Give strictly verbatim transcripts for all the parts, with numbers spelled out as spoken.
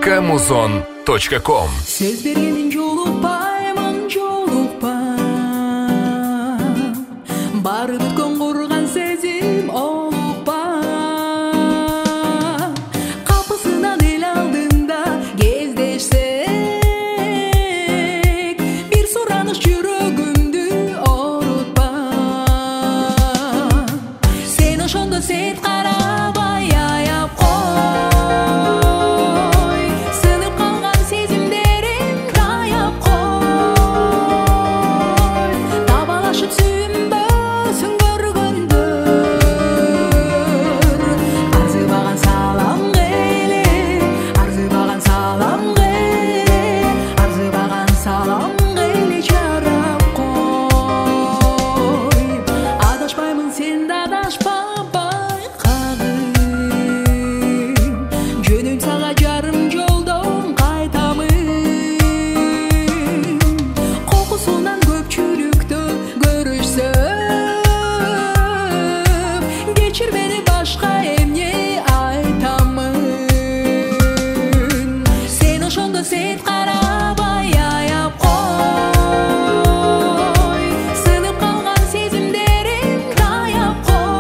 собака музон точка ком. Сөз бергенін жолықпаймын, жолықпа. Барып өткен құрған сезім олықпа. Қапысынан ел алдында кездессек, бір сұраныш жүрегімді орытпа. Сен ошонда сет қарап аяп қой. Сынып қалған сезімдерің таяп қой. Табалашып сүйінбесін көргендер. Арзыбаған салам келе, арзыбаған салам келе, арзыбаған салам келе жарап қой. Адашпаймын, сен де адашпа байқадым. Жөнім саға жарым жолдан қайтамын. Қоқысынан көпчілікті көрішсіп, кешір мені башқа емне айтамын. Сен ошонда сет қарап аяп қой. Сынып қалған сезімдерің таяп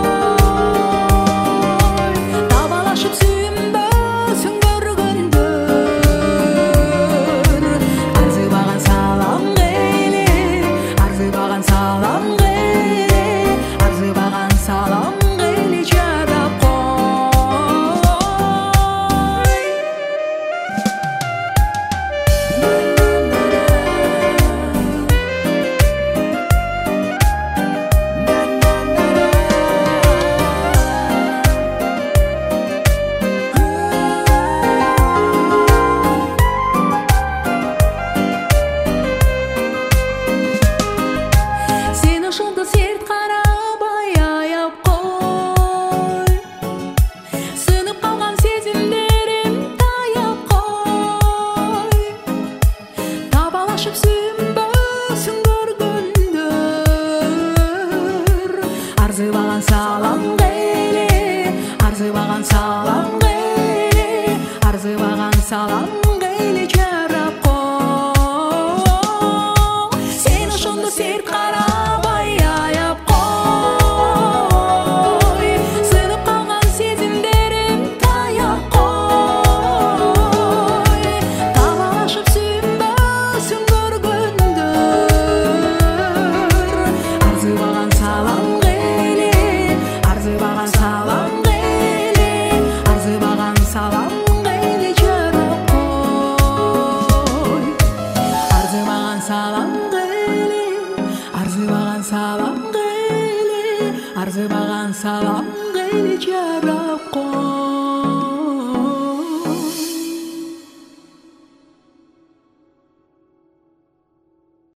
қой. Табалашып сүйінбесін көргендер. Арзыбаған салам келе, арзыбаған салам келе, арзыбаған салам келе жарап Сен ошонда серт қарап аяп қой. Сынып қалған сезімдерім таяп қой. Табалашып сүйінбесін көргендер. Арзыбаған салам келе, арзыбаған салам келе, арзыбаған салам келе жарап қой. Сен ошонда серт қарап аяп қой. Сынып қалған сезімдерім таяп қой. Табалашып сүйінбесін көргендер. Арзыбаған салам келе, арзыбаған салам келе, арзыбаған салам келе жарап қой. Арзыбаған салам келе, арзыбаған салам келе, арзыбаған салам келе жарап